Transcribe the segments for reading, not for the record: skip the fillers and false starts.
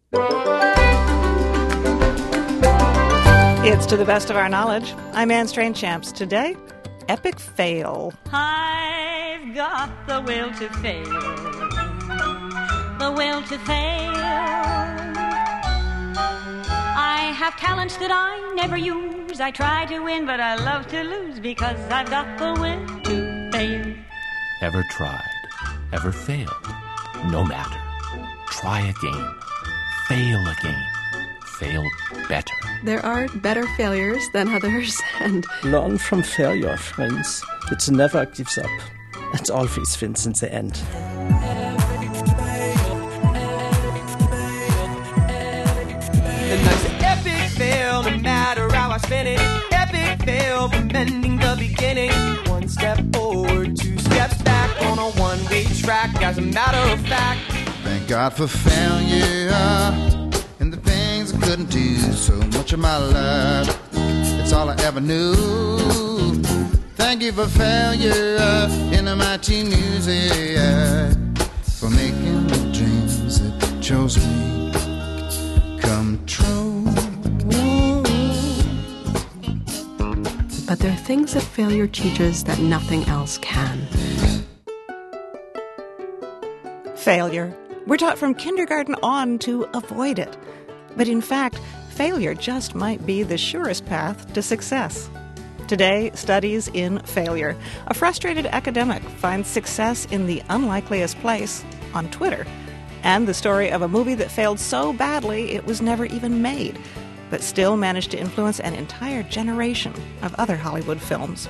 It's To the Best of Our Knowledge. I'm Anne Strainchamps. Today, epic fail. I've got the will to fail. The will to fail. I have talents that I never use. I try to win, but I love to lose because I've got the will to fail. Ever tried? Ever failed? No matter. Try again. Fail again. Fail better. There are better failures than others, and learn from failure, friends. It never gives up. It always wins in the end. And that's an epic fail, no matter how I spin it. Epic fail from ending the beginning. One step forward, two steps back on a one-way track. As a matter of fact, thank God for failure and the things I couldn't do. So much of my life, it's all I ever knew. Thank you for failure in my teen music, for making the dreams that chose me come true. but there are things that failure teaches that nothing else can. Failure. We're taught from kindergarten on to avoid it. But in fact, failure just might be the surest path to success. Today, studies in failure. A frustrated academic finds success in the unlikeliest place, on Twitter. And the story of a movie that failed so badly it was never even made, but still managed to influence an entire generation of other Hollywood films.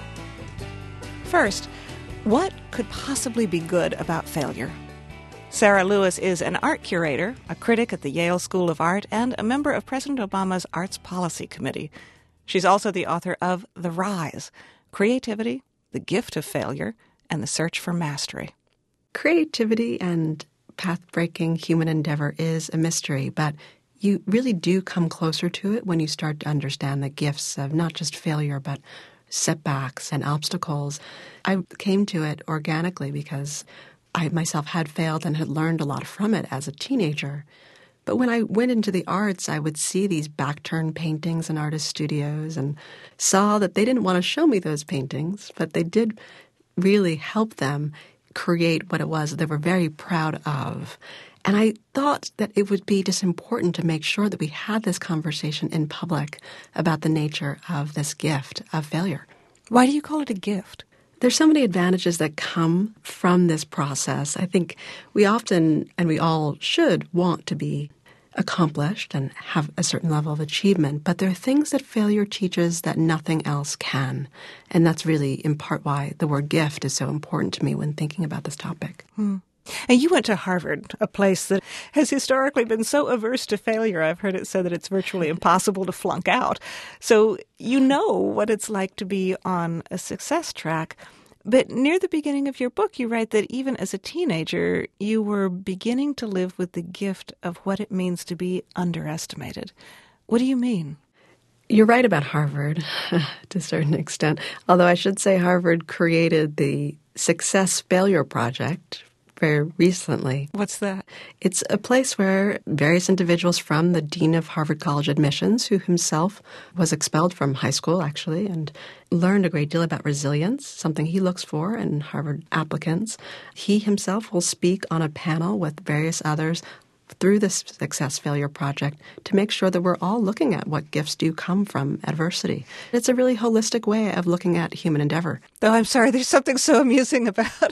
First, what could possibly be good about failure? Sarah Lewis is an art curator, a critic at the Yale School of Art, and a member of President Obama's Arts Policy Committee. She's also the author of The Rise: Creativity, the Gift of Failure, and the Search for Mastery. Creativity and path-breaking human endeavor is a mystery, but you really do come closer to it when you start to understand the gifts of not just failure, but setbacks and obstacles. I came to it organically because I myself had failed and had learned a lot from it as a teenager. But when I went into the arts, I would see these back-turned paintings in artist studios and saw that they didn't want to show me those paintings, but they did really help them create what it was they were very proud of. And I thought that it would be just important to make sure that we had this conversation in public about the nature of this gift of failure. Why do you call it a gift? There's so many advantages that come from this process. I think we often, and we all should, want to be accomplished and have a certain level of achievement, but there are things that failure teaches that nothing else can. And that's really in part why the word gift is so important to me when thinking about this topic. And you went to Harvard, a place that has historically been so averse to failure. I've heard it said that it's virtually impossible to flunk out. So you know what it's like to be on a success track. But near the beginning of your book, you write that even as a teenager, you were beginning to live with the gift of what it means to be underestimated. What do you mean? You're right about Harvard to a certain extent, although I should say Harvard created the Success Failure Project very recently. What's that? It's a place where various individuals from the dean of Harvard College Admissions, who himself was expelled from high school, actually, and learned a great deal about resilience, something he looks for in Harvard applicants. He himself will speak on a panel with various others through this Success Failure Project to make sure that we're all looking at what gifts do come from adversity. It's a really holistic way of looking at human endeavor. Though I'm sorry, there's something so amusing about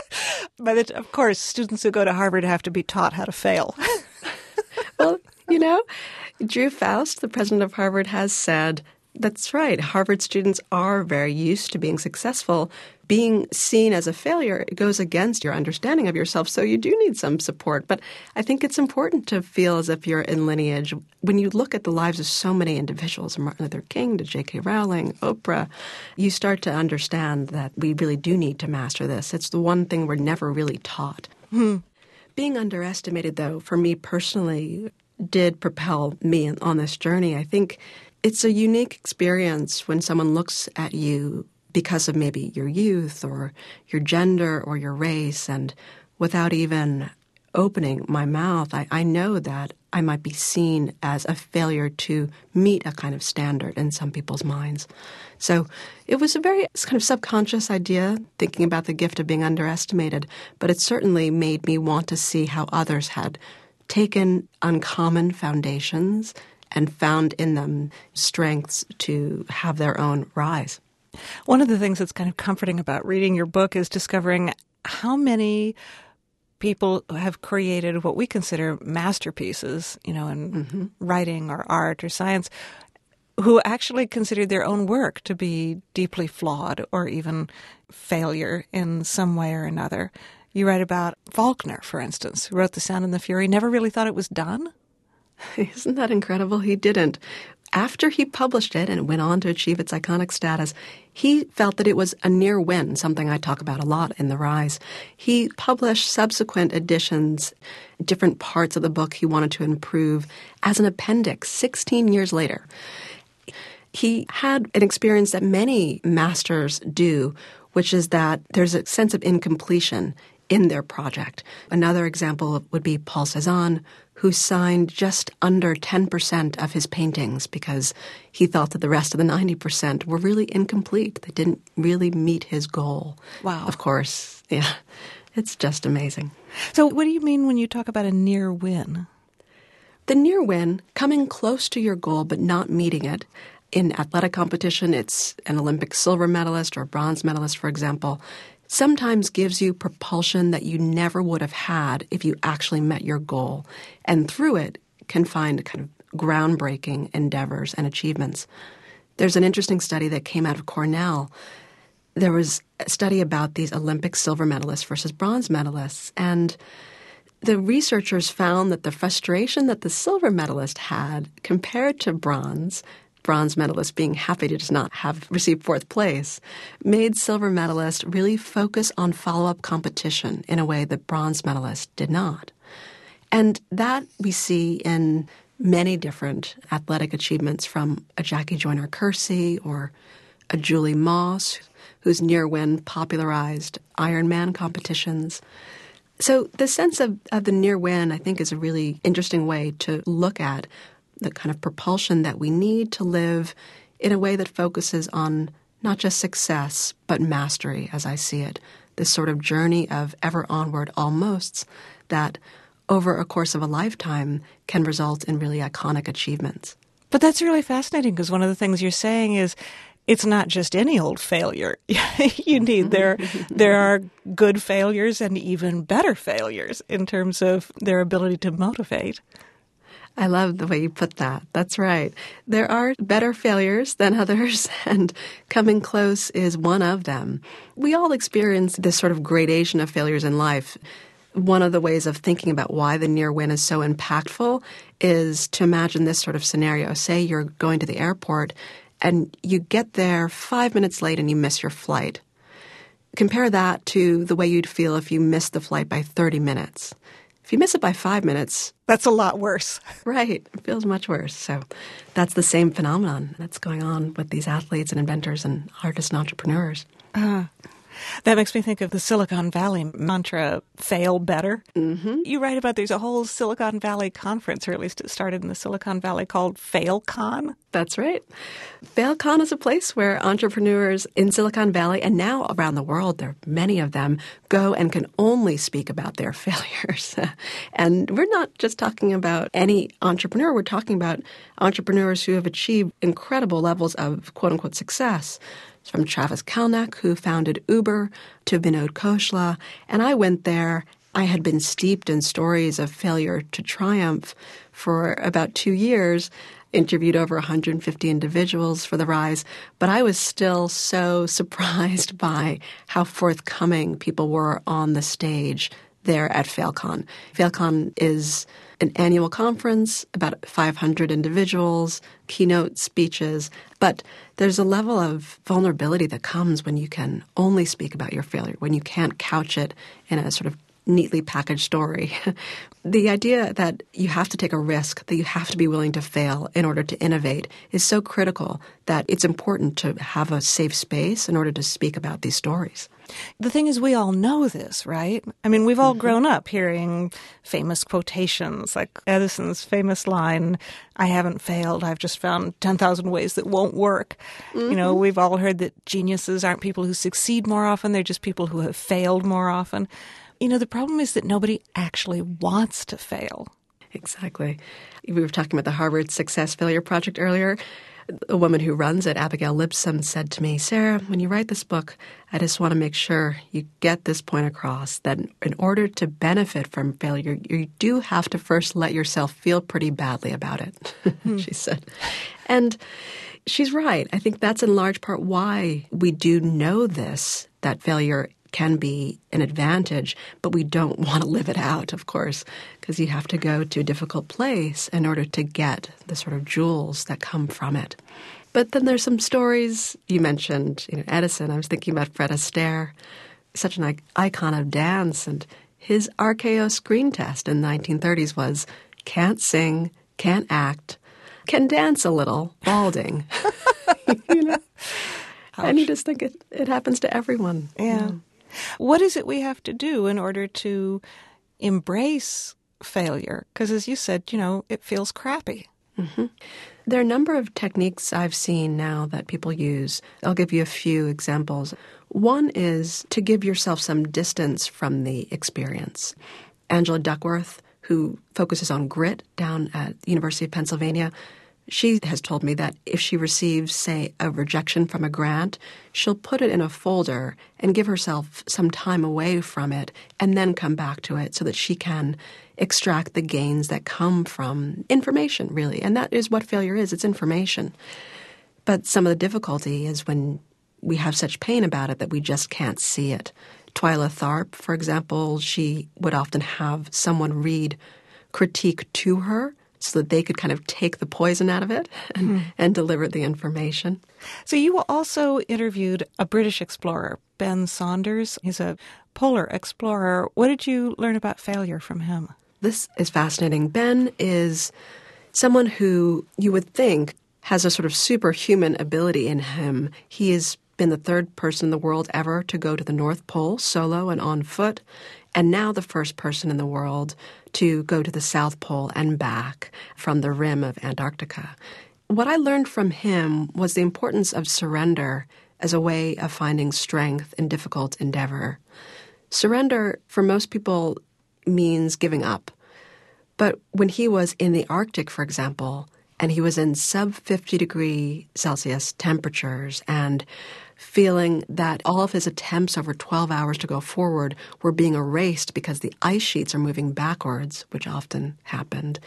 it. Of course, students who go to Harvard have to be taught how to fail. Well, Drew Faust, the president of Harvard, has said, that's right, Harvard students are very used to being successful. Being seen as a failure, it goes against your understanding of yourself, so you do need some support. But I think it's important to feel as if you're in lineage. When you look at the lives of so many individuals, from Martin Luther King to J.K. Rowling, Oprah, you start to understand that we really do need to master this. It's the one thing we're never really taught. Being underestimated, though, for me personally, did propel me on this journey. I think it's a unique experience when someone looks at you because of maybe your youth or your gender or your race, and without even opening my mouth, I know that I might be seen as a failure to meet a kind of standard in some people's minds. So it was a very kind of subconscious idea, thinking about the gift of being underestimated, but it certainly made me want to see how others had taken uncommon foundations and found in them strengths to have their own rise. One of the things that's kind of comforting about reading your book is discovering how many people have created what we consider masterpieces, in writing or art or science, who actually considered their own work to be deeply flawed or even failure in some way or another. You write about Faulkner, for instance, who wrote The Sound and the Fury, never really thought it was done. Isn't that incredible? He didn't. After he published it and it went on to achieve its iconic status, he felt that it was a near win, something I talk about a lot in The Rise. He published subsequent editions, different parts of the book he wanted to improve as an appendix 16 years later. He had an experience that many masters do, which is that there's a sense of incompletion in their project. Another example would be Paul Cézanne, who signed just under 10% of his paintings because he thought that the rest of the 90% were really incomplete. They didn't really meet his goal. Wow. Of course, yeah. It's just amazing. So what do you mean when you talk about a near win? The near win, coming close to your goal but not meeting it. In athletic competition, it's an Olympic silver medalist or a bronze medalist, for example, sometimes gives you propulsion that you never would have had if you actually met your goal. And through it, can find kind of groundbreaking endeavors and achievements. There's an interesting study that came out of Cornell. There was a study about these Olympic silver medalists versus bronze medalists. And the researchers found that the frustration that the silver medalist had compared to bronze medalist being happy to just not have received fourth place, made silver medalist really focus on follow-up competition in a way that bronze medalist did not. And that we see in many different athletic achievements, from a Jackie Joyner-Kersee or a Julie Moss, whose near win popularized Ironman competitions. So the sense of the near win, I think, is a really interesting way to look at the kind of propulsion that we need to live in a way that focuses on not just success, but mastery, as I see it. This sort of journey of ever onward almosts that over a course of a lifetime can result in really iconic achievements. But that's really fascinating, because one of the things you're saying is it's not just any old failure. You need there are good failures and even better failures in terms of their ability to motivate. I love the way you put that. That's right. There are better failures than others, and coming close is one of them. We all experience this sort of gradation of failures in life. One of the ways of thinking about why the near win is so impactful is to imagine this sort of scenario. Say you're going to the airport and you get there 5 minutes late and you miss your flight. Compare that to the way you'd feel if you missed the flight by 30 minutes. If you miss it by 5 minutes, that's a lot worse. Right. It feels much worse. So that's the same phenomenon that's going on with these athletes and inventors and artists and entrepreneurs. That makes me think of the Silicon Valley mantra, fail better. Mm-hmm. You write about there's a whole Silicon Valley conference, or at least it started in the Silicon Valley, called FailCon. That's right. FailCon is a place where entrepreneurs in Silicon Valley and now around the world, there are many of them, go and can only speak about their failures. And we're not just talking about any entrepreneur. We're talking about entrepreneurs who have achieved incredible levels of quote-unquote success. From Travis Kalanick, who founded Uber, to Vinod Khosla. And I went there. I had been steeped in stories of failure to triumph for about 2 years, interviewed over 150 individuals for The Rise. But I was still so surprised by how forthcoming people were on the stage there at FailCon. FailCon is an annual conference, about 500 individuals, keynote speeches, but there's a level of vulnerability that comes when you can only speak about your failure, when you can't couch it in a sort of neatly packaged story. The idea that you have to take a risk, that you have to be willing to fail in order to innovate is so critical that it's important to have a safe space in order to speak about these stories. The thing is, we all know this, right? I mean, we've all grown up hearing famous quotations, like Edison's famous line, "I haven't failed, I've just found 10,000 ways that won't work." You know, we've all heard that geniuses aren't people who succeed more often, they're just people who have failed more often. You know, the problem is that nobody actually wants to fail. Exactly. We were talking about the Harvard Success Failure Project earlier. A woman who runs it, Abigail Lipscomb, said to me, "Sarah, when you write this book, I just want to make sure you get this point across, that in order to benefit from failure, you do have to first let yourself feel pretty badly about it," she said. And she's right. I think that's in large part why we do know this, that failure can be an advantage, but we don't want to live it out, of course, because you have to go to a difficult place in order to get the sort of jewels that come from it. But then there's some stories. You mentioned, Edison. I was thinking about Fred Astaire, such an icon of dance, and his RKO screen test in the 1930s was can't sing, can't act, can dance a little, balding. And you just think it happens to everyone. Yeah. What is it we have to do in order to embrace failure? Because as you said, it feels crappy. Mm-hmm. There are a number of techniques I've seen now that people use. I'll give you a few examples. One is to give yourself some distance from the experience. Angela Duckworth, who focuses on grit down at the University of Pennsylvania, she has told me that if she receives, say, a rejection from a grant, she'll put it in a folder and give herself some time away from it and then come back to it so that she can extract the gains that come from information, really. And that is what failure is. It's information. But some of the difficulty is when we have such pain about it that we just can't see it. Twyla Tharp, for example, she would often have someone read critique to her so that they could kind of take the poison out of it and deliver the information. So you also interviewed a British explorer, Ben Saunders. He's a polar explorer. What did you learn about failure from him? This is fascinating. Ben is someone who you would think has a sort of superhuman ability in him. He has been the third person in the world ever to go to the North Pole solo and on foot, and now the first person in the world to go to the South Pole and back from the rim of Antarctica. What I learned from him was the importance of surrender as a way of finding strength in difficult endeavor. Surrender, for most people, means giving up. But when he was in the Arctic, for example, and he was in sub-50 Celsius temperatures and feeling that all of his attempts over 12 hours to go forward were being erased because the ice sheets are moving backwards, which often happened,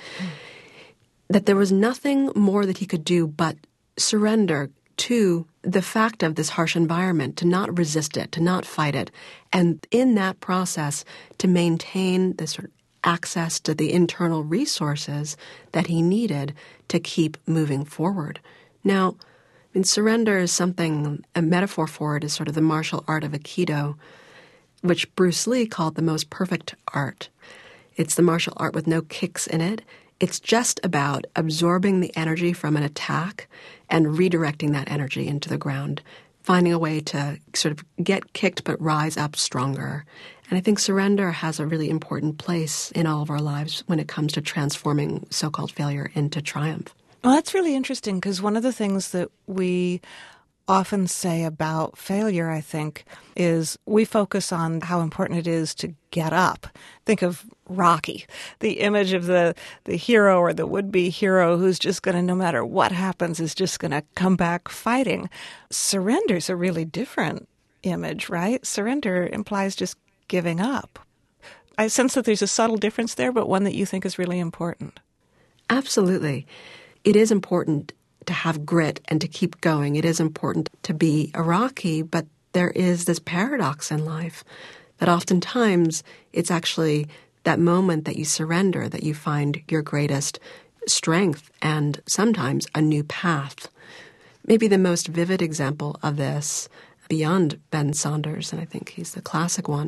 that there was nothing more that he could do but surrender to the fact of this harsh environment, to not resist it, to not fight it, and in that process to maintain this sort of access to the internal resources that he needed to keep moving forward. Now, surrender is something, a metaphor for it is sort of the martial art of Aikido, which Bruce Lee called the most perfect art. It's the martial art with no kicks in it. It's just about absorbing the energy from an attack and redirecting that energy into the ground, finding a way to sort of get kicked but rise up stronger. And I think surrender has a really important place in all of our lives when it comes to transforming so-called failure into triumph. Well, that's really interesting because one of the things that we often say about failure, I think, is we focus on how important it is to get up. Think of Rocky, the image of the hero or the would-be hero who's just going to, no matter what happens, is just going to come back fighting. Surrender's a really different image, right? Surrender implies just giving up. I sense that there's a subtle difference there, but one that you think is really important. Absolutely. It is important to have grit and to keep going. It is important to be a Rocky, but there is this paradox in life that oftentimes it's actually that moment that you surrender that you find your greatest strength and sometimes a new path. Maybe the most vivid example of this, beyond Ben Saunders, and I think he's the classic one,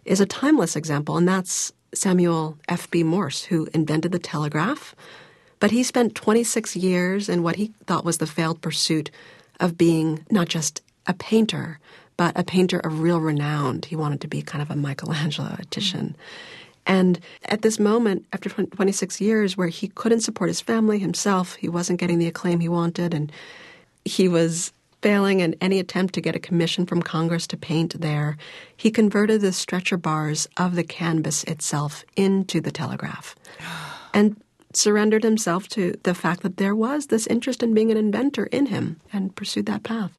is a timeless example, and that's Samuel F.B. Morse, who invented the telegraph. But he spent 26 years in what he thought was the failed pursuit of being not just a painter, but a painter of real renown. He wanted to be kind of a Michelangelo, a Titian. And at this moment, after 26 years, where he couldn't support his family himself, he wasn't getting the acclaim he wanted, and he was failing in any attempt to get a commission from Congress to paint there, he converted the stretcher bars of the canvas itself into the telegraph and surrendered himself to the fact that there was this interest in being an inventor in him and pursued that path.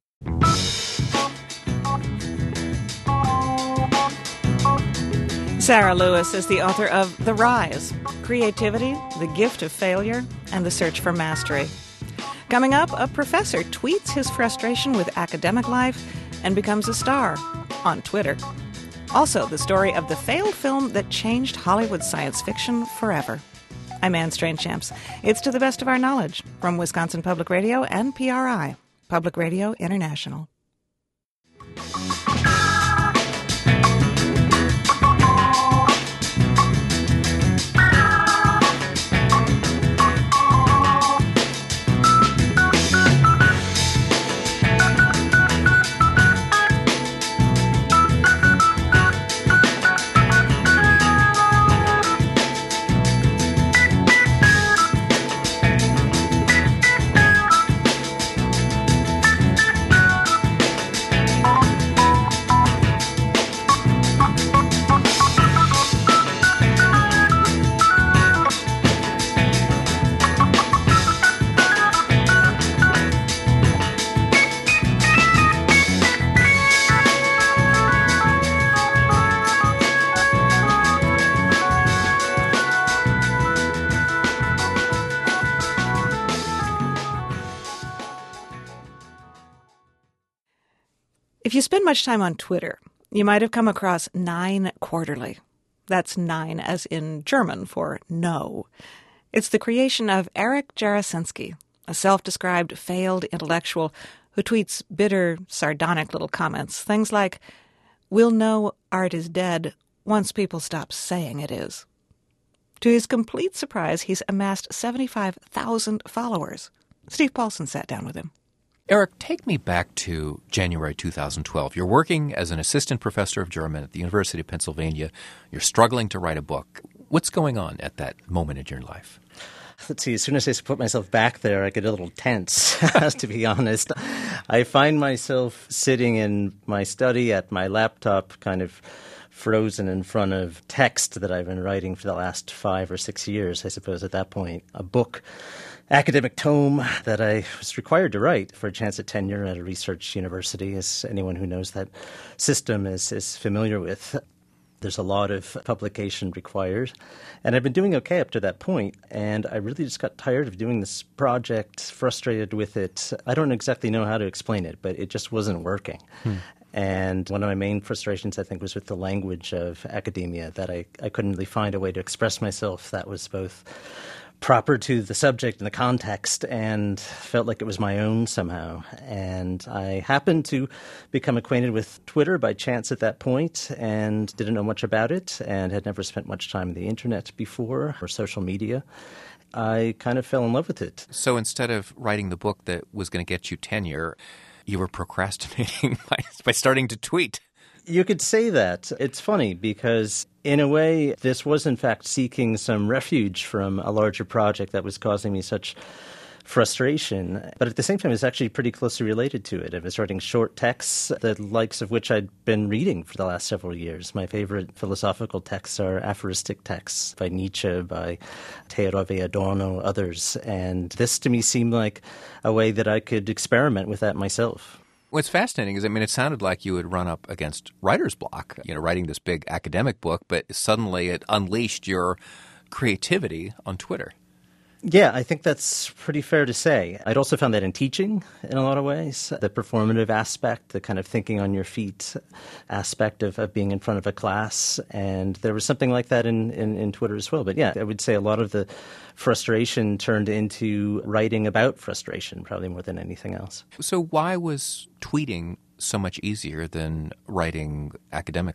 Sarah Lewis is the author of The Rise, Creativity, The Gift of Failure, and the Search for Mastery. Coming up, a professor tweets his frustration with academic life and becomes a star on Twitter. Also, the story of the failed film that changed Hollywood science fiction forever. I'm Anne Strange-Champs. It's To the Best of Our Knowledge from Wisconsin Public Radio and PRI, Public Radio International. If you spend much time on Twitter, you might have come across 9 Quarterly. That's 9 as in German for no. It's the creation of Eric Jarosinski, a self-described failed intellectual who tweets bitter, sardonic little comments. Things like, "We'll know art is dead once people stop saying it is." To his complete surprise, he's amassed 75,000 followers. Steve Paulson sat down with him. Eric, take me back to January 2012. You're working as an assistant professor of German at the University of Pennsylvania. You're struggling to write a book. What's going on at that moment in your life? Let's see, as soon as I put myself back there, I get a little tense, to be honest. I find myself sitting in my study at my laptop, kind of frozen in front of text that I've been writing for the last 5 or 6 years, I suppose, at that point. A book, academic tome that I was required to write for a chance at tenure at a research university, as anyone who knows that system is familiar with. There's a lot of publication required. And I've been doing okay up to that point, and I really just got tired of doing this project, frustrated with it. I don't exactly know how to explain it, but it just wasn't working. And one of my main frustrations, I think, was with the language of academia, that I couldn't really find a way to express myself that was both proper to the subject and the context and felt like it was my own somehow. And I happened to become acquainted with Twitter by chance at that point and didn't know much about it and had never spent much time on the internet before or social media. I kind of fell in love with it. So instead of writing the book that was going to get you tenure, you were procrastinating by starting to tweet. You could say that. It's funny because, in a way, this was in fact seeking some refuge from a larger project that was causing me such frustration. But at the same time, it's actually pretty closely related to it. I was writing short texts, the likes of which I'd been reading for the last several years. My favorite philosophical texts are aphoristic texts by Nietzsche, by Theodor W. Adorno, others. And this to me seemed like a way that I could experiment with that myself. What's fascinating is, it sounded like you had run up against writer's block, writing this big academic book, but suddenly it unleashed your creativity on Twitter. Yeah, I think that's pretty fair to say. I'd also found that in teaching in a lot of ways, the performative aspect, the kind of thinking on your feet aspect of being in front of a class. And there was something like that in Twitter as well. But yeah, I would say a lot of the frustration turned into writing about frustration, probably more than anything else. So why was tweeting so much easier than writing academically?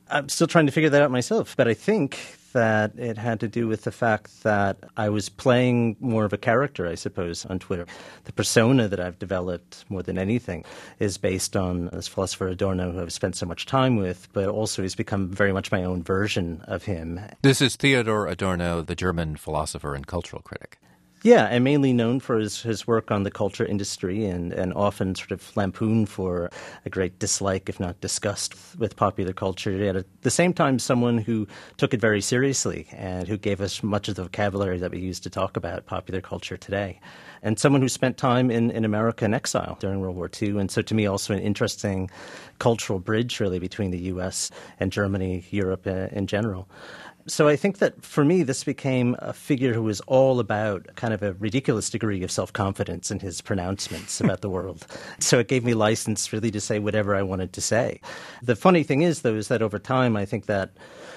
I'm still trying to figure that out myself, but I think that it had to do with the fact that I was playing more of a character, I suppose, on Twitter. The persona that I've developed more than anything is based on this philosopher Adorno, who I've spent so much time with, but also has become very much my own version of him. This is Theodor Adorno, the German philosopher and cultural critic. Yeah, and mainly known for his work on the culture industry and often sort of lampooned for a great dislike, if not disgust, with popular culture. Yet at the same time, someone who took it very seriously and who gave us much of the vocabulary that we use to talk about popular culture today. And someone who spent time in America in exile during World War II. And so to me, also an interesting cultural bridge, really, between the U.S. and Germany, Europe in general. So I think that for me, this became a figure who was all about kind of a ridiculous degree of self-confidence in his pronouncements about the world. So it gave me license really to say whatever I wanted to say. The funny thing is, though, is that over time, I think that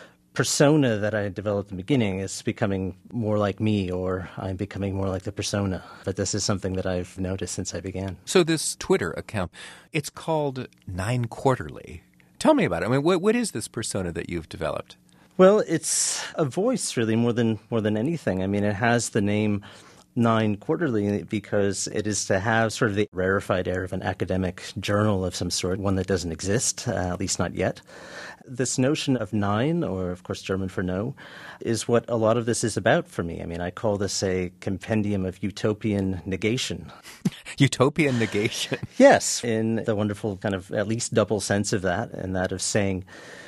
persona that I had developed in the beginning is becoming more like me, or I'm becoming more like the persona. But this is something that I've noticed since I began. So this Twitter account, it's called Nine Quarterly. Tell me about it. I mean, what is this persona that you've developed? Well, it's a voice, really, more than anything. I mean, it has the name Nine Quarterly because it is to have sort of the rarefied air of an academic journal of some sort, one that doesn't exist, at least not yet. This notion of nine, or of course German for no, is what a lot of this is about for me. I mean, I call this a compendium of utopian negation. Utopian negation? Yes, in the wonderful kind of at least double sense of that, and that of saying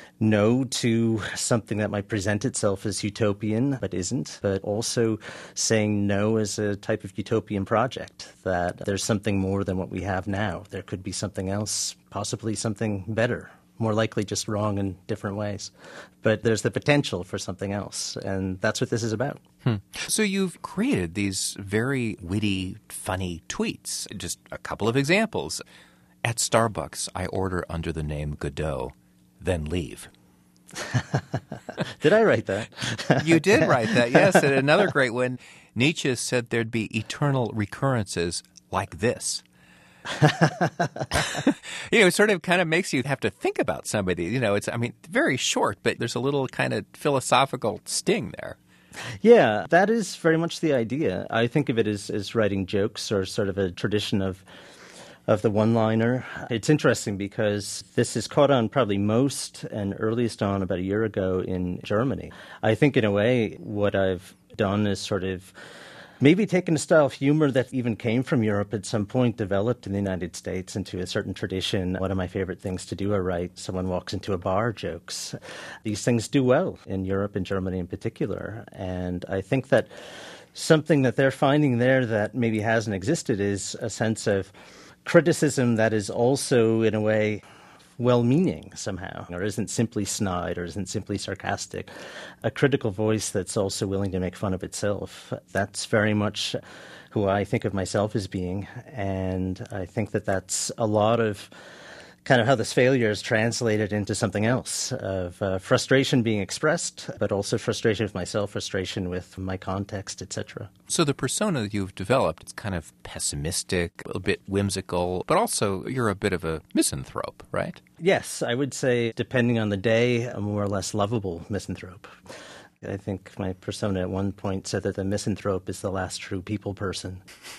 no to something that might present itself as utopian but isn't, but also saying no as a type of utopian project, that there's something more than what we have now. There could be something else, possibly something better, more likely just wrong in different ways. But there's the potential for something else, and that's what this is about. So you've created these very witty, funny tweets. Just a couple of examples. At Starbucks, I order under the name Godot, then leave. Did I write that? You did write that, yes. And another great one, Nietzsche said there'd be eternal recurrences like this. It sort of kind of makes you have to think about somebody. It's very short, but there's a little kind of philosophical sting there. Yeah, that is very much the idea. I think of it as writing jokes, or sort of a tradition of the one-liner. It's interesting because this is caught on probably most and earliest on about a year ago in Germany. I think in a way what I've done is sort of maybe taken a style of humor that even came from Europe at some point, developed in the United States into a certain tradition. One of my favorite things to do are write someone walks into a bar jokes. These things do well in Europe and Germany in particular. And I think that something that they're finding there that maybe hasn't existed is a sense of criticism that is also, in a way, well-meaning somehow, or isn't simply snide, or isn't simply sarcastic. A critical voice that's also willing to make fun of itself. That's very much who I think of myself as being, and I think that that's a lot of kind of how this failure is translated into something else, of frustration being expressed, but also frustration with myself, frustration with my context, etc. So the persona that you've developed, it's kind of pessimistic, a bit whimsical, but also you're a bit of a misanthrope, right? Yes, I would say, depending on the day, a more or less lovable misanthrope. I think my persona at one point said that the misanthrope is the last true people person.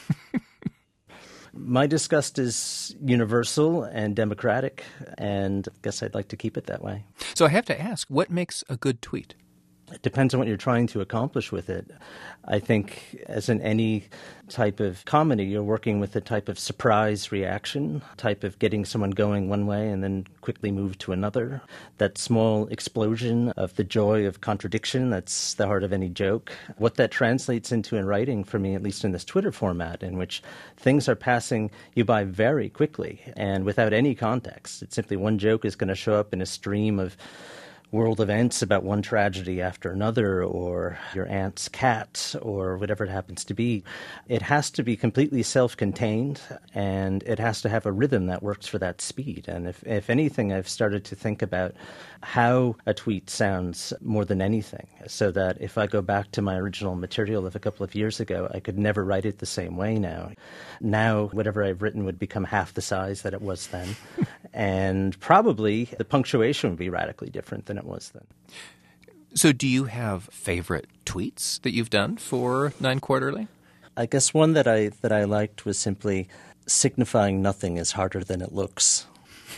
My disgust is universal and democratic, and I guess I'd like to keep it that way. So I have to ask, what makes a good tweet? It depends on what you're trying to accomplish with it. I think, as in any type of comedy, you're working with a type of surprise reaction, type of getting someone going one way and then quickly move to another. That small explosion of the joy of contradiction, that's the heart of any joke. What that translates into in writing, for me, at least in this Twitter format, in which things are passing you by very quickly and without any context. It's simply one joke is going to show up in a stream of world events about one tragedy after another, or your aunt's cat, or whatever it happens to be. It has to be completely self-contained, and it has to have a rhythm that works for that speed. And if anything, I've started to think about how a tweet sounds more than anything, so that if I go back to my original material of a couple of years ago, I could never write it the same way now. Now, whatever I've written would become half the size that it was then. And probably the punctuation would be radically different than it was then. So do you have favorite tweets that you've done for Nine Quarterly? I guess one that I liked was simply, signifying nothing is harder than it looks.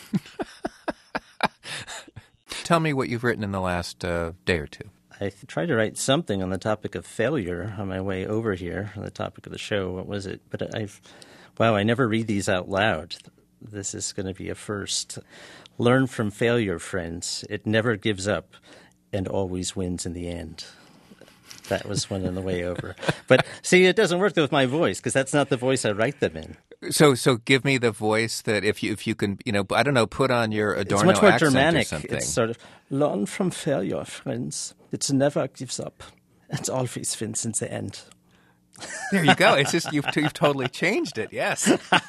Tell me what you've written in the last day or two. I tried to write something on the topic of failure on my way over here, on the topic of the show. What was it? But I never read these out loud. This is going to be a first. Learn from failure, friends. It never gives up and always wins in the end. That was one on the way over. But see, it doesn't work with my voice because that's not the voice I write them in. So give me the voice that if you can, I don't know, put on your Adorno accent. It's much more accent Germanic. Or something. It's sort of, learn from failure, friends. It never gives up. It always wins in the end. There you go. It's just you've totally changed it. Yes.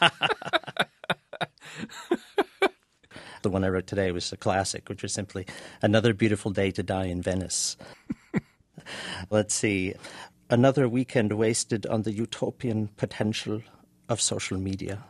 The one I wrote today was a classic, which was simply another beautiful day to die in Venice. Let's see. Another weekend wasted on the utopian potential of social media.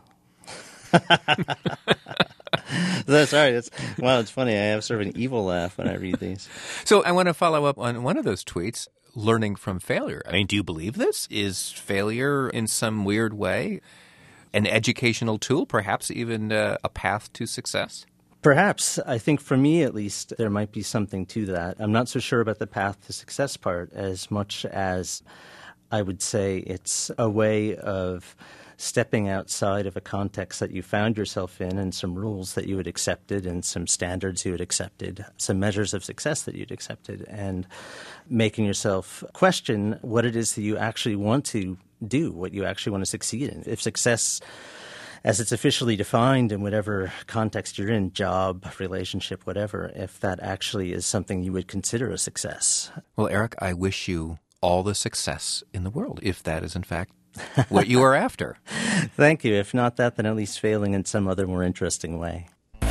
Sorry. It's funny. I have sort of an evil laugh when I read these. So I want to follow up on one of those tweets, learning from failure. I mean, do you believe this? Is failure in some weird way an educational tool, perhaps even a path to success? Perhaps. I think for me, at least, there might be something to that. I'm not so sure about the path to success part as much as I would say it's a way of stepping outside of a context that you found yourself in and some rules that you had accepted and some standards you had accepted, some measures of success that you'd accepted, and making yourself question what it is that you actually want to do, what you actually want to succeed in. If success, as it's officially defined in whatever context you're in, job, relationship, whatever, if that actually is something you would consider a success. Well, Eric, I wish you all the success in the world, if that is in fact what you are after. Thank you. If not that, then at least failing in some other more interesting way.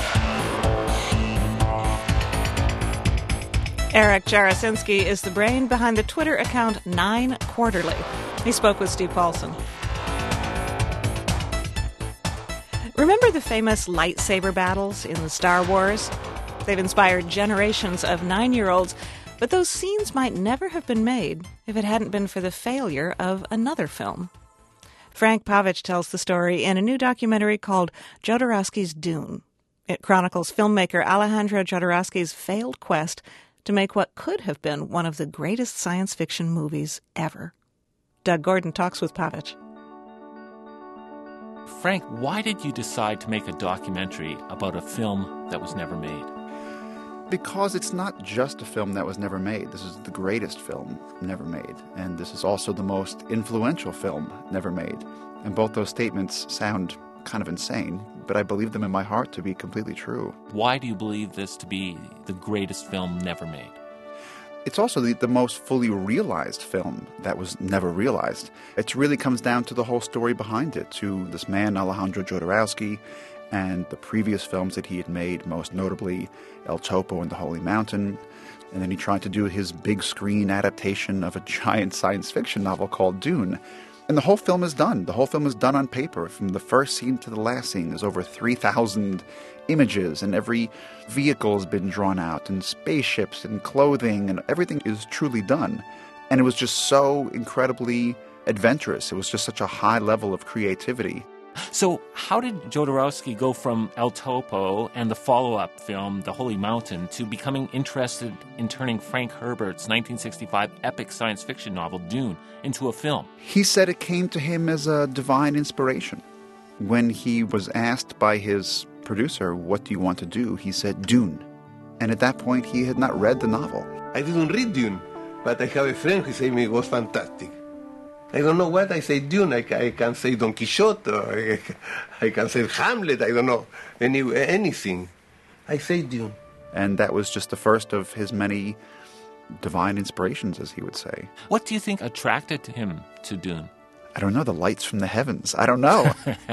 Eric Jarosinski is the brain behind the Twitter account 9 Quarterly. He spoke with Steve Paulson. Remember the famous lightsaber battles in the Star Wars? They've inspired generations of 9-year-olds, but those scenes might never have been made if it hadn't been for the failure of another film. Frank Pavich tells the story in a new documentary called Jodorowsky's Dune. It chronicles filmmaker Alejandro Jodorowsky's failed quest to make what could have been one of the greatest science fiction movies ever. Doug Gordon talks with Pavich. Frank, why did you decide to make a documentary about a film that was never made? Because it's not just a film that was never made. This is the greatest film never made. And this is also the most influential film never made. And both those statements sound kind of insane, but I believe them in my heart to be completely true. Why do you believe this to be the greatest film never made? It's also the most fully realized film that was never realized. It really comes down to the whole story behind it, to this man, Alejandro Jodorowsky, and the previous films that he had made, most notably El Topo and the Holy Mountain. And then he tried to do his big screen adaptation of a giant science fiction novel called Dune. And the whole film is done. The whole film is done on paper. From the first scene to the last scene, there's over 3,000 images, and every vehicle has been drawn out, and spaceships and clothing, and everything is truly done. And it was just so incredibly adventurous. It was just such a high level of creativity. So how did Jodorowsky go from El Topo and the follow-up film, The Holy Mountain, to becoming interested in turning Frank Herbert's 1965 epic science fiction novel, Dune, into a film? He said it came to him as a divine inspiration. When he was asked by his producer, what do you want to do? He said, Dune. And at that point, he had not read the novel. I didn't read Dune, but I have a friend who said it was fantastic. I don't know what I say Dune. I can say Don Quixote, or I can say Hamlet. I don't know anything. I say Dune. And that was just the first of his many divine inspirations, as he would say. What do you think attracted him to Dune? I don't know, the lights from the heavens. I don't know.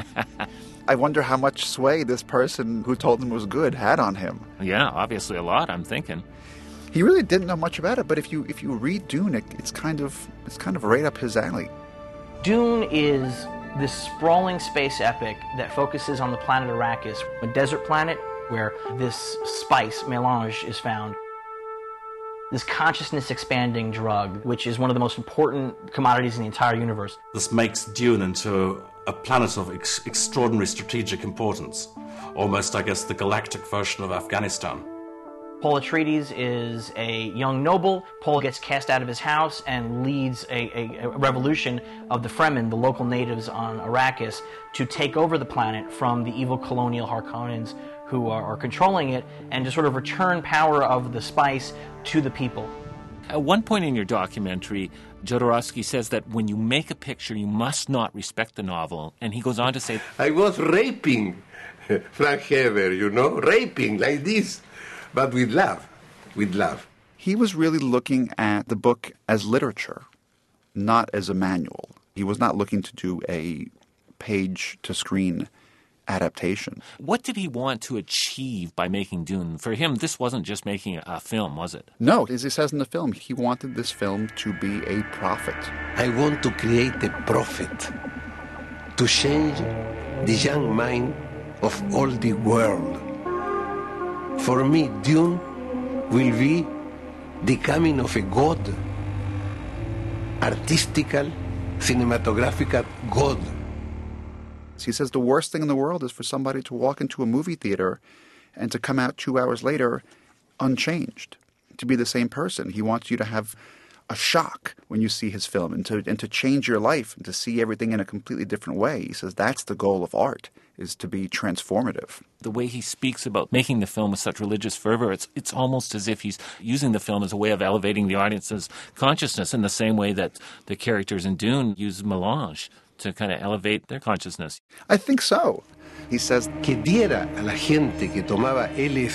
I wonder how much sway this person who told him was good had on him. Yeah, obviously a lot, I'm thinking. He really didn't know much about it, but if you read Dune, it's kind of right up his alley. Dune is this sprawling space epic that focuses on the planet Arrakis, a desert planet where this spice, melange, is found. This consciousness-expanding drug, which is one of the most important commodities in the entire universe. This makes Dune into a planet of extraordinary strategic importance. Almost, I guess, the galactic version of Afghanistan. Paul Atreides is a young noble. Paul gets cast out of his house and leads a revolution of the Fremen, the local natives on Arrakis, to take over the planet from the evil colonial Harkonnens who are controlling it, and to sort of return power of the spice to the people. At one point in your documentary, Jodorowsky says that when you make a picture, you must not respect the novel. And he goes on to say, I was raping Frank Herbert, raping like this, but with love, He was really looking at the book as literature, not as a manual. He was not looking to do a page-to-screen adaptation. What did he want to achieve by making Dune? For him, this wasn't just making a film, was it? No, as he says in the film, he wanted this film to be a prophet. I want to create a prophet to change the young mind of all the world. For me, Dune will be the coming of a god, artistical, cinematographical god. He says the worst thing in the world is for somebody to walk into a movie theater and to come out 2 hours later unchanged, to be the same person. He wants you to have a shock when you see his film and to change your life and to see everything in a completely different way. He says that's the goal of art, is to be transformative. The way he speaks about making the film with such religious fervor, it's almost as if he's using the film as a way of elevating the audience's consciousness in the same way that the characters in Dune use melange to kind of elevate their consciousness. I think so. He says que diera a la gente que tomaba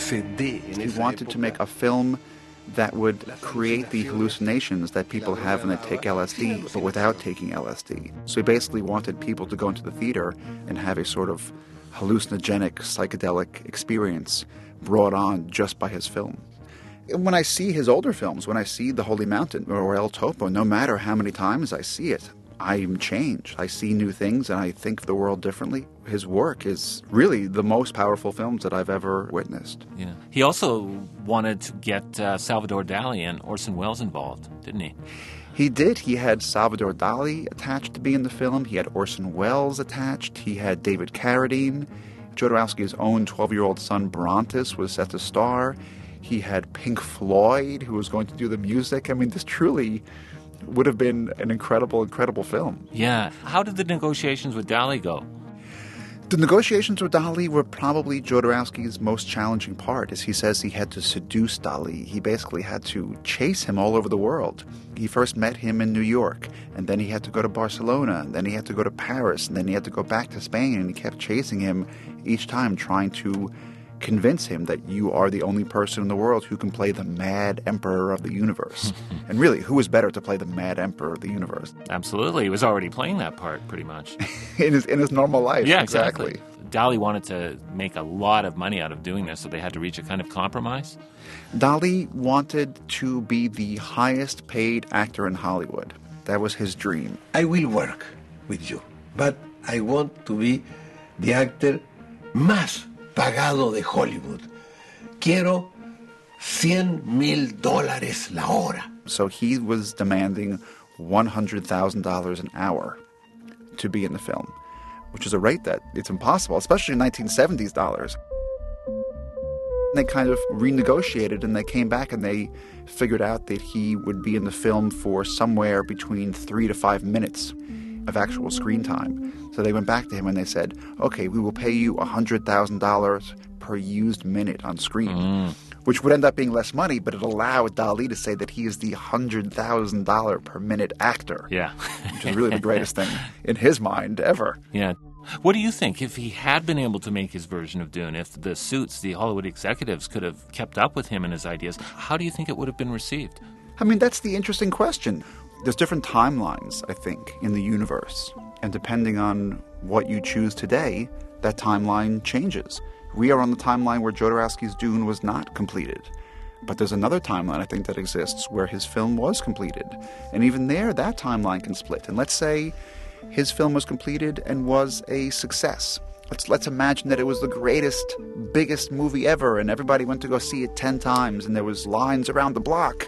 LSD en he wanted to make a film that would create the hallucinations that people have when they take LSD, but without taking LSD. So he basically wanted people to go into the theater and have a sort of hallucinogenic, psychedelic experience brought on just by his film. When I see his older films, when I see The Holy Mountain or El Topo, no matter how many times I see it, I am changed. I see new things and I think of the world differently. His work is really the most powerful films that I've ever witnessed. Yeah. He also wanted to get Salvador Dali and Orson Welles involved, didn't he? He did. He had Salvador Dali attached to be in the film. He had Orson Welles attached. He had David Carradine. Jodorowsky's own 12-year-old son, Brontis, was set to star. He had Pink Floyd, who was going to do the music. I mean, this truly would have been an incredible, incredible film. Yeah. How did the negotiations with Dali go? The negotiations with Dali were probably Jodorowsky's most challenging part. As he says, he had to seduce Dali. He basically had to chase him all over the world. He first met him in New York, and then he had to go to Barcelona, and then he had to go to Paris, and then he had to go back to Spain, and he kept chasing him each time, trying to convince him that you are the only person in the world who can play the Mad Emperor of the universe. And really, who is better to play the Mad Emperor of the universe? Absolutely. He was already playing that part, pretty much. in his normal life. Yeah, exactly. Dali wanted to make a lot of money out of doing this, so they had to reach a kind of compromise. Dali wanted to be the highest paid actor in Hollywood. That was his dream. I will work with you, but I want to be the actor más pagado de Hollywood. Quiero $100,000 la hora. So he was demanding $100,000 an hour to be in the film, which is a rate that it's impossible, especially in 1970s dollars. They kind of renegotiated and they came back and they figured out that he would be in the film for somewhere between 3 to 5 minutes of actual screen time. So they went back to him and they said, okay, we will pay you $100,000 per used minute on screen, which would end up being less money, but it allowed Dali to say that he is the $100,000 per minute actor. Yeah. Which is really the greatest thing in his mind ever. Yeah. What do you think? If he had been able to make his version of Dune, if the suits, the Hollywood executives could have kept up with him and his ideas, how do you think it would have been received? I mean, that's the interesting question. There's different timelines, I think, in the universe. And depending on what you choose today, that timeline changes. We are on the timeline where Jodorowsky's Dune was not completed. But there's another timeline, I think, that exists where his film was completed. And even there, that timeline can split. And let's say his film was completed and was a success. Let's imagine that it was the greatest, biggest movie ever, and everybody went to go see it 10 times, and there was lines around the block.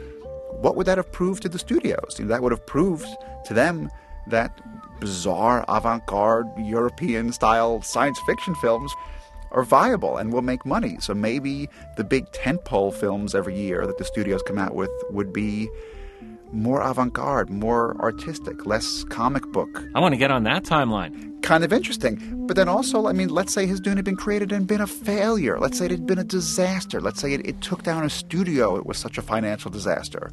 What would that have proved to the studios? That would have proved to them that bizarre, avant-garde, European-style science fiction films are viable and will make money. So maybe the big tentpole films every year that the studios come out with would be more avant-garde, more artistic, less comic book. I want to get on that timeline. Kind of interesting. But then also, let's say his Dune had been created and been a failure. Let's say it had been a disaster. Let's say it took down a studio. It was such a financial disaster.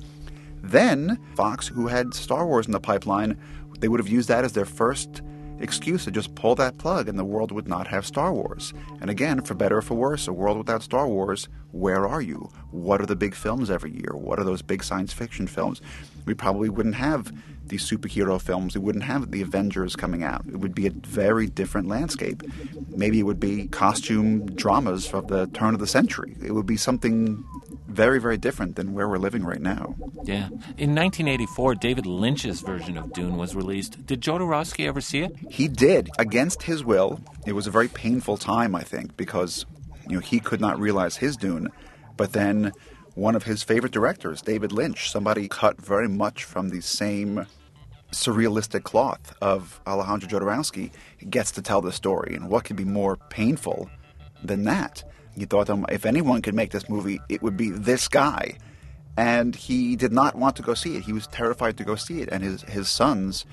Then Fox, who had Star Wars in the pipeline, they would have used that as their first excuse to just pull that plug, and the world would not have Star Wars. And again, for better or for worse, a world without Star Wars, where are you? What are the big films every year? What are those big science fiction films? We probably wouldn't have these superhero films. We wouldn't have the Avengers coming out. It would be a very different landscape. Maybe it would be costume dramas of the turn of the century. It would be something very, very different than where we're living right now. Yeah. In 1984, David Lynch's version of Dune was released. Did Jodorowsky ever see it? He did, against his will. It was a very painful time, I think, because he could not realize his Dune. But then one of his favorite directors, David Lynch, somebody cut very much from the same surrealistic cloth of Alejandro Jodorowsky, gets to tell the story. And what could be more painful than that? He thought, if anyone could make this movie, it would be this guy. And he did not want to go see it. He was terrified to go see it. And his sons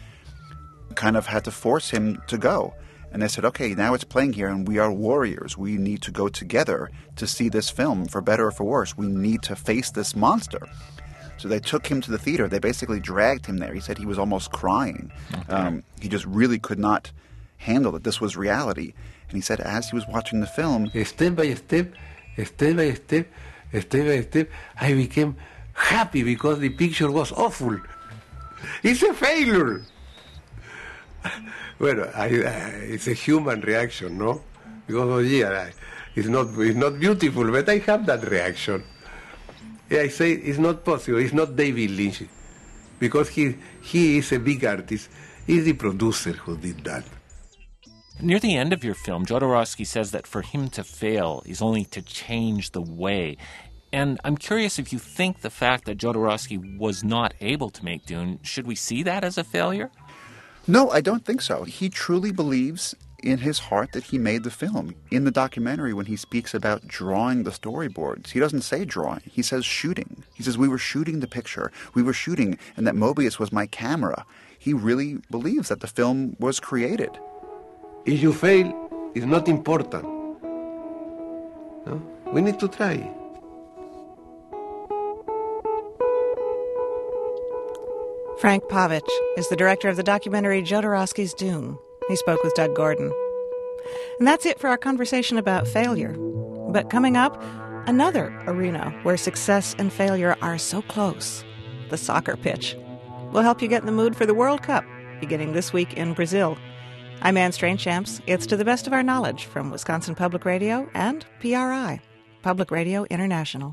kind of had to force him to go. And they said, okay, now it's playing here, and we are warriors. We need to go together to see this film, for better or for worse. We need to face this monster. So they took him to the theater. They basically dragged him there. He said he was almost crying. Okay. He just really could not handle that this was reality. And he said as he was watching the film, step by step, I became happy because the picture was awful. It's a failure. Well, it's a human reaction, no? Because, it's not beautiful, but I have that reaction. I say it's not possible. It's not David Lynch, because he is a big artist. He's the producer who did that. Near the end of your film, Jodorowsky says that for him to fail is only to change the way. And I'm curious if you think the fact that Jodorowsky was not able to make Dune, should we see that as a failure? No, I don't think so. He truly believes in his heart that he made the film. In the documentary, when he speaks about drawing the storyboards, he doesn't say drawing. He says shooting. He says, we were shooting the picture. We were shooting, and that Mobius was my camera. He really believes that the film was created. If you fail, it's not important. No? We need to try. Frank Pavich is the director of the documentary Jodorowsky's Dune. He spoke with Doug Gordon. And that's it for our conversation about failure. But coming up, another arena where success and failure are so close, the soccer pitch. We'll help you get in the mood for the World Cup, beginning this week in Brazil. I'm Anne Strainchamps. It's To the Best of Our Knowledge from Wisconsin Public Radio and PRI, Public Radio International.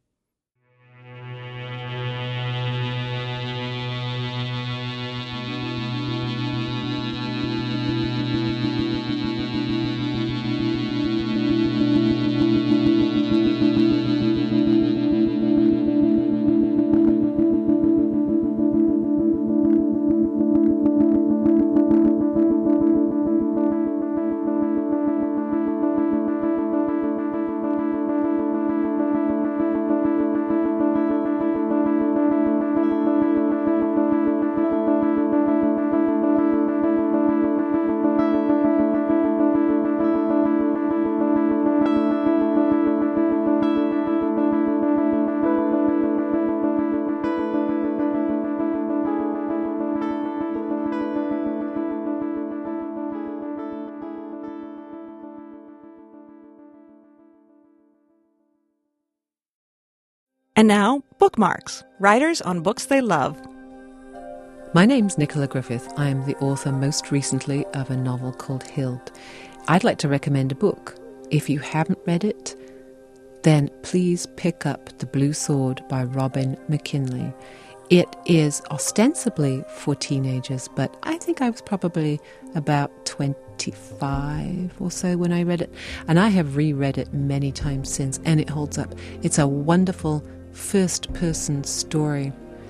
And now, bookmarks. Writers on books they love. My name's Nicola Griffith. I am the author most recently of a novel called Hild. I'd like to recommend a book. If you haven't read it, then please pick up The Blue Sword by Robin McKinley. It is ostensibly for teenagers, but I think I was probably about 25 or so when I read it. And I have reread it many times since, and it holds up. It's a wonderful first-person story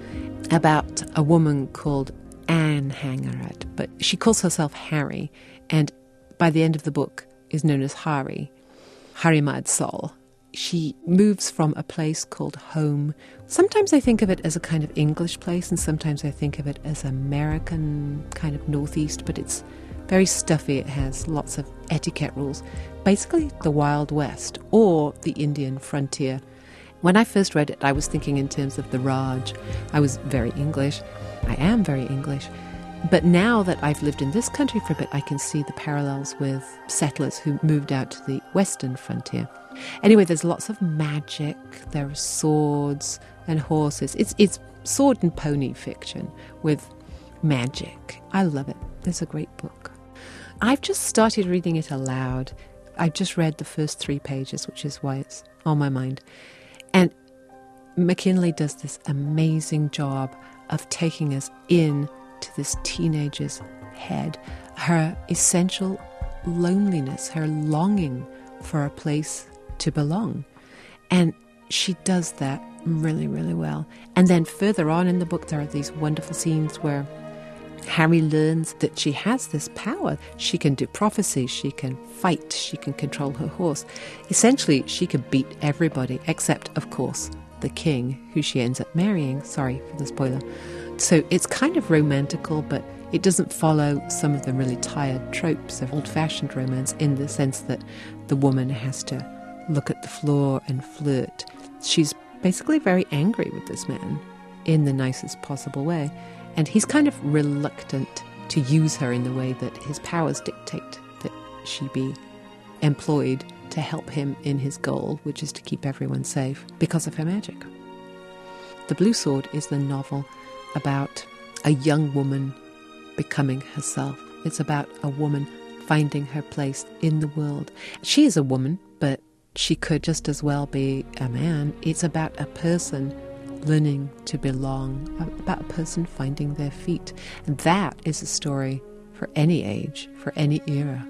about a woman called Anne Hangarat, but she calls herself Harry, and by the end of the book is known as Hari Mad Sol. She moves from a place called home. Sometimes I think of it as a kind of English place, and sometimes I think of it as American, kind of Northeast, but it's very stuffy. It has lots of etiquette rules. Basically the Wild West or the Indian frontier. When I first read it, I was thinking in terms of the Raj. I was very English. I am very English. But now that I've lived in this country for a bit, I can see the parallels with settlers who moved out to the western frontier. Anyway, there's lots of magic. There are swords and horses. It's sword and pony fiction with magic. I love it. It's a great book. I've just started reading it aloud. I've just read the first 3 pages, which is why it's on my mind. And McKinley does this amazing job of taking us in to this teenager's head, her essential loneliness, her longing for a place to belong. And she does that really, really well. And then further on in the book, there are these wonderful scenes where Harry learns that she has this power. She can do prophecy, she can fight, she can control her horse. Essentially, she can beat everybody, except, of course, the king, who she ends up marrying. Sorry for the spoiler. So it's kind of romantical, but it doesn't follow some of the really tired tropes of old-fashioned romance in the sense that the woman has to look at the floor and flirt. She's basically very angry with this man in the nicest possible way. And he's kind of reluctant to use her in the way that his powers dictate that she be employed to help him in his goal, which is to keep everyone safe, because of her magic. The Blue Sword is the novel about a young woman becoming herself. It's about a woman finding her place in the world. She is a woman, but she could just as well be a man. It's about a person learning to belong, about a person finding their feet. And that is a story for any age, for any era.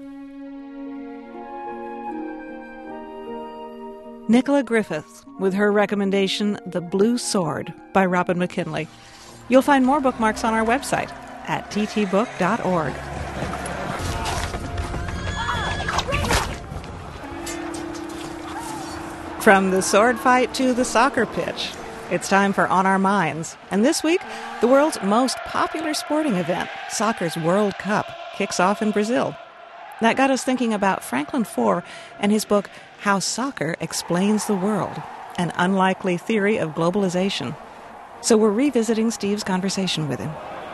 Nicola Griffith with her recommendation, The Blue Sword by Robin McKinley. You'll find more bookmarks on our website at ttbook.org. From the sword fight to the soccer pitch, it's time for On Our Minds. And this week, the world's most popular sporting event, soccer's World Cup, kicks off in Brazil. That got us thinking about Franklin Foer and his book, How Soccer Explains the World, an unlikely theory of globalization. So we're revisiting Steve's conversation with him.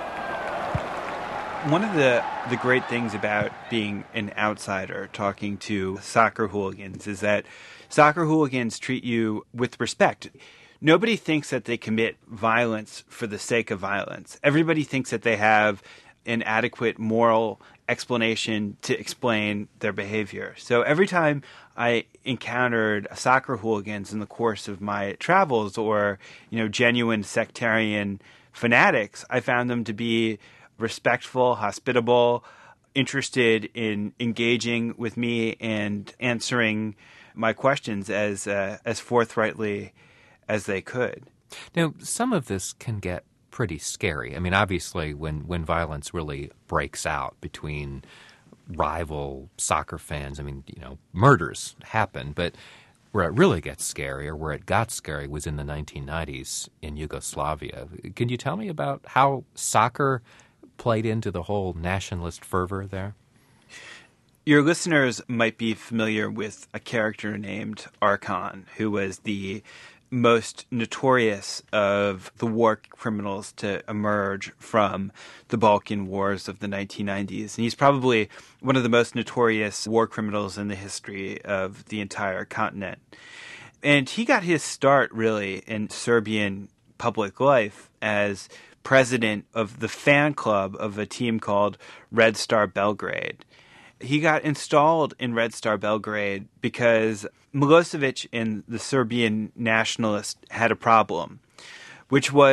One of the great things about being an outsider talking to soccer hooligans is that soccer hooligans treat you with respect. Nobody thinks that they commit violence for the sake of violence. Everybody thinks that they have an adequate moral explanation to explain their behavior. So every time I encountered soccer hooligans in the course of my travels or, genuine sectarian fanatics, I found them to be respectful, hospitable, interested in engaging with me and answering my questions as forthrightly as they could. Now, some of this can get pretty scary. I mean, obviously, when violence really breaks out between rival soccer fans, murders happen, but where it really gets scary, or where it got scary, was in the 1990s in Yugoslavia. Can you tell me about how soccer played into the whole nationalist fervor there? Your listeners might be familiar with a character named Arkan, who was the most notorious of the war criminals to emerge from the Balkan Wars of the 1990s. And he's probably one of the most notorious war criminals in the history of the entire continent. And he got his start, really, in Serbian public life as president of the fan club of a team called Red Star Belgrade. He got installed in Red Star Belgrade because Milosevic and the Serbian nationalists had a problem, which was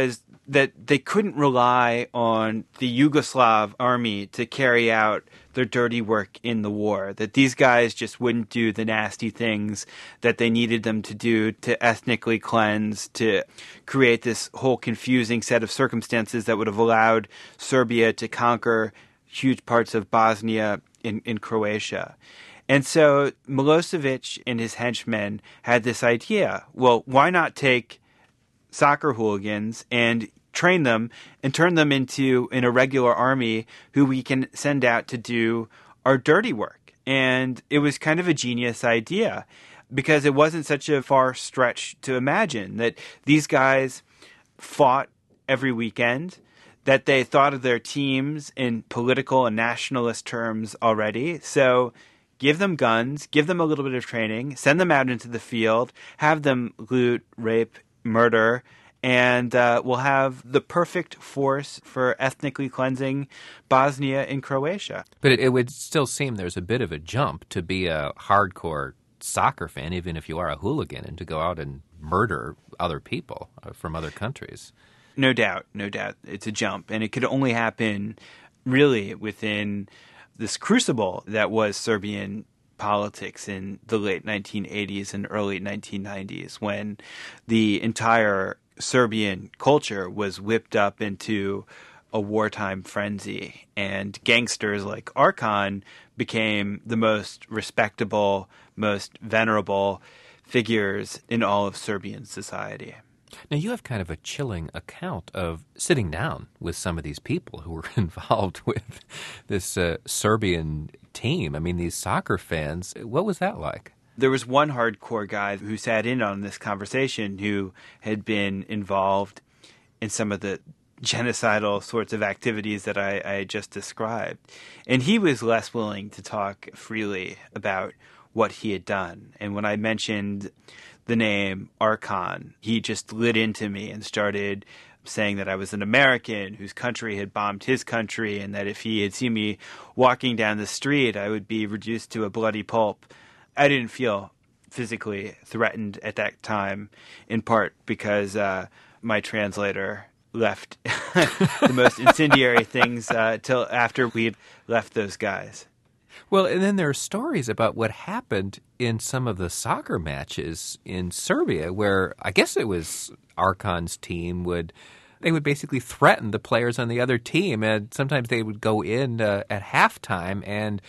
that they couldn't rely on the Yugoslav army to carry out their dirty work in the war, that these guys just wouldn't do the nasty things that they needed them to do to ethnically cleanse, to create this whole confusing set of circumstances that would have allowed Serbia to conquer huge parts of Bosnia in Croatia. And so Milosevic and his henchmen had this idea, well, why not take soccer hooligans and train them and turn them into an irregular army who we can send out to do our dirty work. And it was kind of a genius idea because it wasn't such a far stretch to imagine that these guys fought every weekend, that they thought of their teams in political and nationalist terms already. So give them guns, give them a little bit of training, send them out into the field, have them loot, rape, murder, and we'll have the perfect force for ethnically cleansing Bosnia and Croatia. But it would still seem there's a bit of a jump to be a hardcore soccer fan, even if you are a hooligan, and to go out and murder other people from other countries. No doubt. It's a jump. And it could only happen really within this crucible that was Serbian politics in the late 1980s and early 1990s, when the entire Serbian culture was whipped up into a wartime frenzy, and gangsters like Arkan became the most respectable, most venerable figures in all of Serbian society. Now, you have kind of a chilling account of sitting down with some of these people who were involved with this Serbian team. I mean, these soccer fans. What was that like? There was one hardcore guy who sat in on this conversation who had been involved in some of the genocidal sorts of activities that I just described. And he was less willing to talk freely about what he had done. And when I mentioned the name Arkan, he just lit into me and started saying that I was an American whose country had bombed his country, and that if he had seen me walking down the street, I would be reduced to a bloody pulp. I didn't feel physically threatened at that time, in part because my translator left the most incendiary things till after we'd left those guys. Well, and then there are stories about what happened in some of the soccer matches in Serbia, where I guess it was Arkan's team they would basically threaten the players on the other team, and sometimes they would go in at halftime and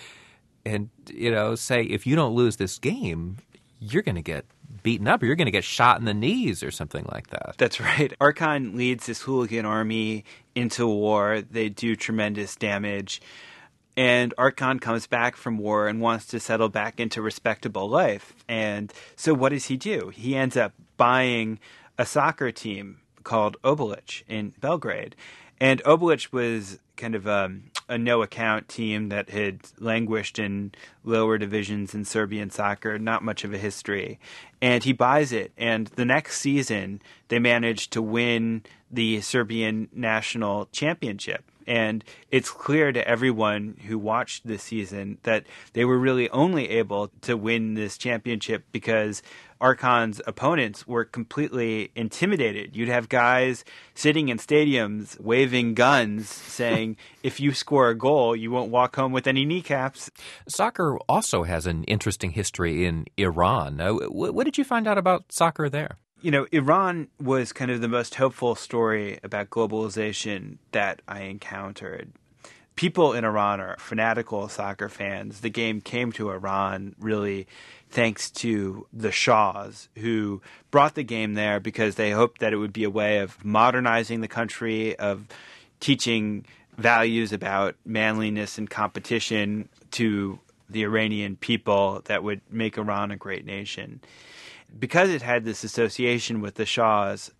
say, if you don't lose this game, you're going to get beaten up, or you're going to get shot in the knees or something like that. That's right. Arkan leads this hooligan army into war. They do tremendous damage. And Arkan comes back from war and wants to settle back into respectable life. And so what does he do? He ends up buying a soccer team called Obilic in Belgrade. And Obilic was kind of a no-account team that had languished in lower divisions in Serbian soccer, not much of a history. And he buys it, and the next season they managed to win the Serbian national championship. And it's clear to everyone who watched this season that they were really only able to win this championship because Arkan's opponents were completely intimidated. You'd have guys sitting in stadiums waving guns saying, if you score a goal, you won't walk home with any kneecaps. Soccer also has an interesting history in Iran. What did you find out about soccer there? You know, Iran was kind of the most hopeful story about globalization that I encountered. People in Iran are fanatical soccer fans. The game came to Iran really thanks to the Shahs, who brought the game there because they hoped that it would be a way of modernizing the country, of teaching values about manliness and competition to the Iranian people that would make Iran a great nation. Because it had this association with the Shahs,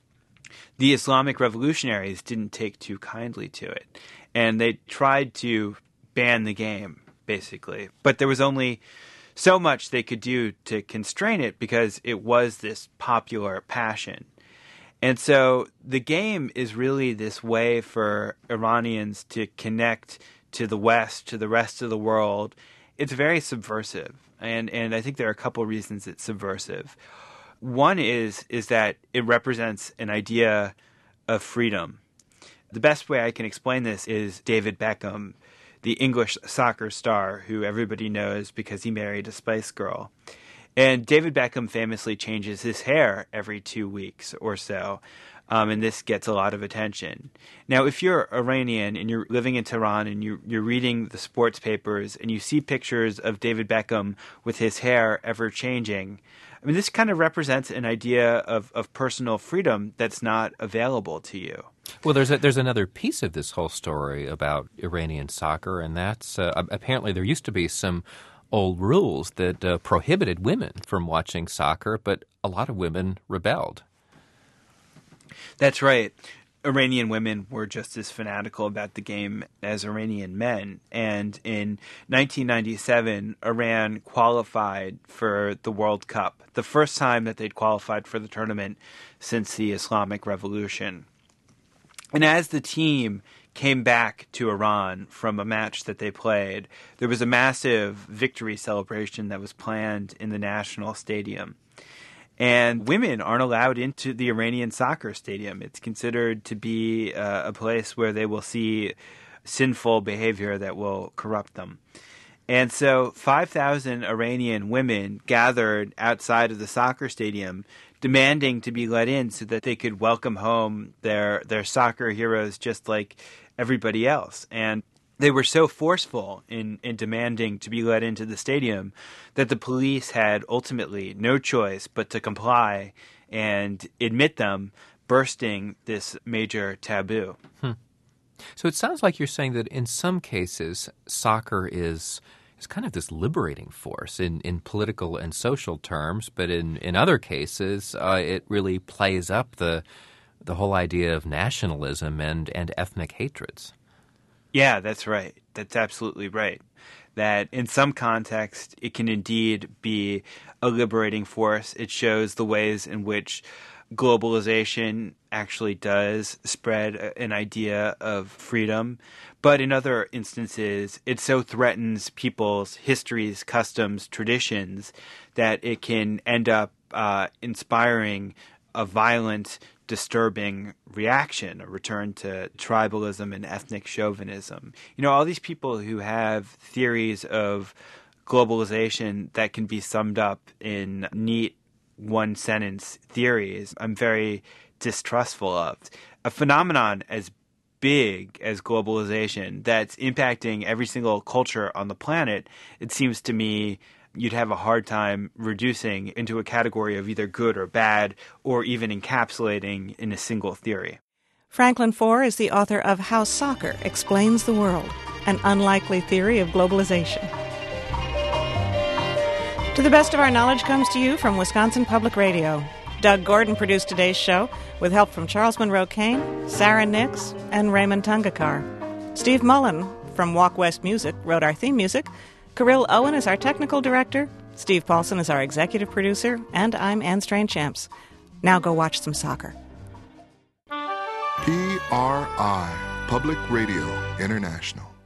the Islamic revolutionaries didn't take too kindly to it. And they tried to ban the game, basically. But there was only so much they could do to constrain it because it was this popular passion. And so the game is really this way for Iranians to connect to the West, to the rest of the world. It's very subversive. And I think there are a couple of reasons it's subversive. One is that it represents an idea of freedom. The best way I can explain this is David Beckham, the English soccer star who everybody knows because he married a Spice Girl. And David Beckham famously changes his hair every 2 weeks or so, and this gets a lot of attention. Now, if you're Iranian and you're living in Tehran and you're reading the sports papers and you see pictures of David Beckham with his hair ever changing, I mean, this kind of represents an idea of personal freedom that's not available to you. Well, there's another piece of this whole story about Iranian soccer, and that's apparently there used to be some old rules that prohibited women from watching soccer, but a lot of women rebelled. That's right. Iranian women were just as fanatical about the game as Iranian men. And in 1997, Iran qualified for the World Cup, the first time that they'd qualified for the tournament since the Islamic Revolution. And as the team came back to Iran from a match that they played, there was a massive victory celebration that was planned in the national stadium. And women aren't allowed into the Iranian soccer stadium. It's considered to be a place where they will see sinful behavior that will corrupt them. And so 5,000 Iranian women gathered outside of the soccer stadium demanding to be let in so that they could welcome home their soccer heroes just like everybody else. And they were so forceful in demanding to be let into the stadium that the police had ultimately no choice but to comply and admit them, bursting this major taboo. So it sounds like you're saying that in some cases, soccer is kind of this liberating force in political and social terms, but in other cases, it really plays up the whole idea of nationalism and ethnic hatreds. Yeah, that's right. That's absolutely right. That in some context, it can indeed be a liberating force. It shows the ways in which globalization actually does spread an idea of freedom. But in other instances, it so threatens people's histories, customs, traditions that it can end up inspiring a violent, disturbing reaction, a return to tribalism and ethnic chauvinism. You know, all these people who have theories of globalization that can be summed up in neat one-sentence theories, I'm very distrustful of. A phenomenon as big as globalization that's impacting every single culture on the planet, it seems to me you'd have a hard time reducing into a category of either good or bad, or even encapsulating in a single theory. Franklin Foer is the author of How Soccer Explains the World, an unlikely theory of globalization. To the best of our knowledge comes to you from Wisconsin Public Radio. Doug Gordon produced today's show with help from Charles Monroe Kane, Sarah Nix, and Raymond Tungakar. Steve Mullen from Walk West Music wrote our theme music. Kirill Owen is our technical director. Steve Paulson is our executive producer. And I'm Anne Strange-Champs. Now go watch some soccer. PRI, Public Radio International.